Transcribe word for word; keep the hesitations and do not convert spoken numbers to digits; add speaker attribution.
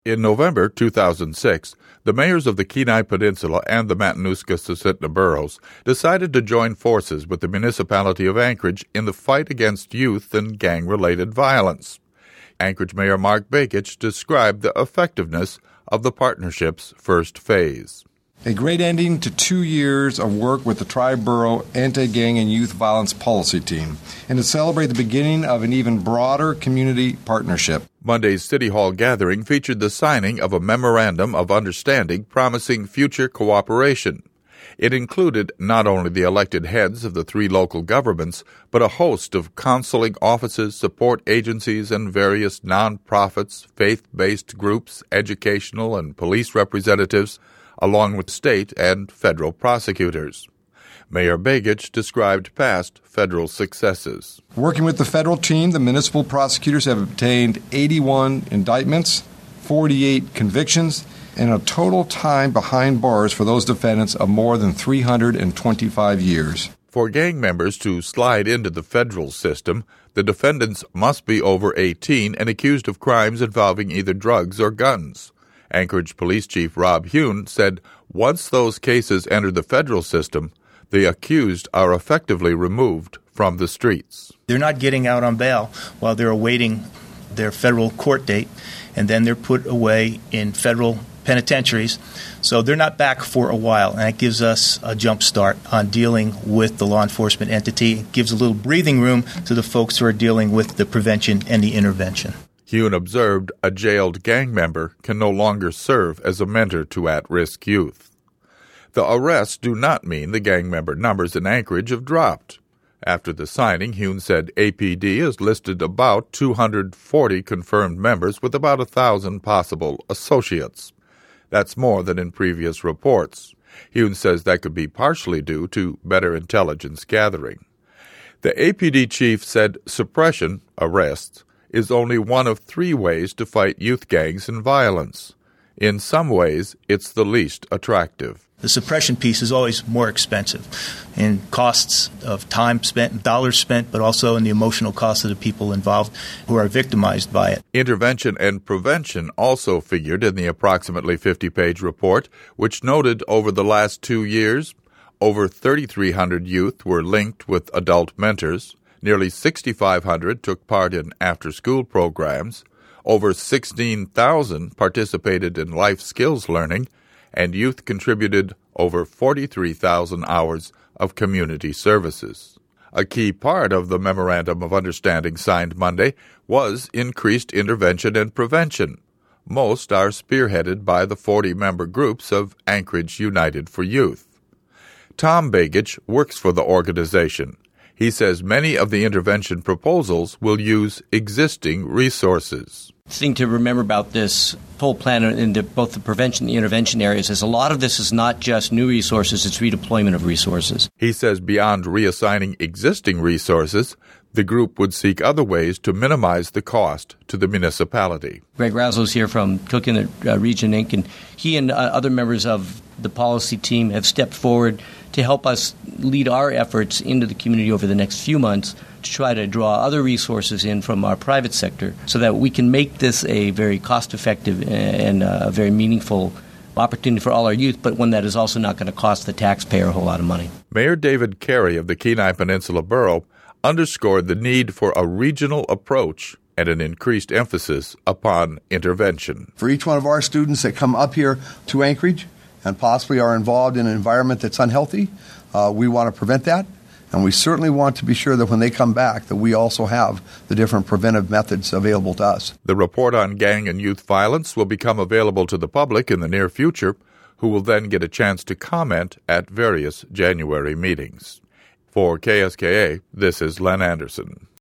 Speaker 1: In November two thousand six, the mayors of the Kenai Peninsula and the Matanuska-Susitna boroughs decided to join forces with the municipality of Anchorage in the fight against youth and gang-related violence. Anchorage Mayor Mark Begich described the effectiveness of the partnership's first phase.
Speaker 2: A great ending to two years of work with the Tri-Borough Anti-Gang and Youth Violence Policy Team, and to celebrate the beginning of an even broader community partnership.
Speaker 1: Monday's City Hall gathering featured the signing of a memorandum of understanding promising future cooperation. It included not only the elected heads of the three local governments, but a host of counseling offices, support agencies, and various nonprofits, faith-based groups, educational and police representatives, along with state and federal prosecutors. Mayor Begich described past federal successes.
Speaker 2: Working with the federal team, the municipal prosecutors have obtained eighty-one indictments, forty-eight convictions, and a total time behind bars for those defendants of more than three hundred twenty-five years.
Speaker 1: For gang members to slide into the federal system, the defendants must be over eighteen and accused of crimes involving either drugs or guns. Anchorage Police Chief Rob Hune said once those cases enter the federal system, the accused are effectively removed from the streets.
Speaker 3: They're not getting out on bail while they're awaiting their federal court date, and then they're put away in federal penitentiaries. So they're not back for a while, and that gives us a jump start on dealing with the law enforcement entity. It gives a little breathing room to the folks who are dealing with the prevention and the intervention.
Speaker 1: Hune observed a jailed gang member can no longer serve as a mentor to at-risk youth. The arrests do not mean the gang member numbers in Anchorage have dropped. After the signing, Hune said A P D has listed about two hundred forty confirmed members with about one thousand possible associates. That's more than in previous reports. Hune says that could be partially due to better intelligence gathering. The A P D chief said suppression, arrests, is only one of three ways to fight youth gangs and violence. In some ways, it's the least attractive.
Speaker 3: The suppression piece is always more expensive in costs of time spent, dollars spent, but also in the emotional cost of the people involved who are victimized by it.
Speaker 1: Intervention and prevention also figured in the approximately fifty-page report, which noted over the last two years, over thirty-three hundred youth were linked with adult mentors, nearly sixty-five hundred took part in after-school programs, over sixteen thousand participated in life skills learning, and youth contributed over forty-three thousand hours of community services. A key part of the Memorandum of Understanding signed Monday was increased intervention and prevention. Most are spearheaded by the forty-member groups of Anchorage United for Youth. Tom Begich works for the organization. He says many of the intervention proposals will use existing resources.
Speaker 4: The thing to remember about this whole plan in the, both the prevention and the intervention areas is a lot of this is not just new resources, it's redeployment of resources.
Speaker 1: He says beyond reassigning existing resources, the group would seek other ways to minimize the cost to the municipality.
Speaker 4: Greg Razzlo's here from Coconut uh, Region, Incorporated, and he and uh, other members of the policy team have stepped forward to help us lead our efforts into the community over the next few months to try to draw other resources in from our private sector so that we can make this a very cost-effective and a very meaningful opportunity for all our youth, but one that is also not going to cost the taxpayer a whole lot of money.
Speaker 1: Mayor David Carey of the Kenai Peninsula Borough underscored the need for a regional approach and an increased emphasis upon intervention.
Speaker 5: For each one of our students that come up here to Anchorage and possibly are involved in an environment that's unhealthy, uh, we want to prevent that. And we certainly want to be sure that when they come back that we also have the different preventive methods available to us.
Speaker 1: The report on gang and youth violence will become available to the public in the near future, who will then get a chance to comment at various January meetings. For K S K A, this is Len Anderson.